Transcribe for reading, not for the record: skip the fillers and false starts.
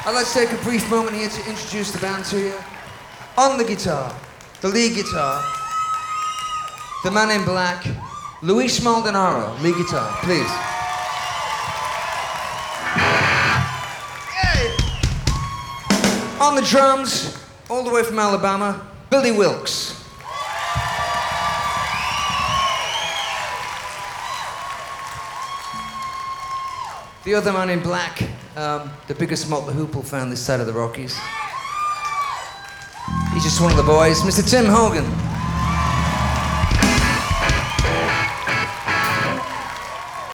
I'd like to take a brief moment here to introduce the band to you. On the guitar, the lead guitar, the man in black, Luis Maldonado, lead guitar, please. Yay! On the drums, all the way from Alabama, Billy Wilkes. The other man in black, the biggest malt the hoople found this side of the Rockies. He's just one of the boys, Mr. Tim Hogan.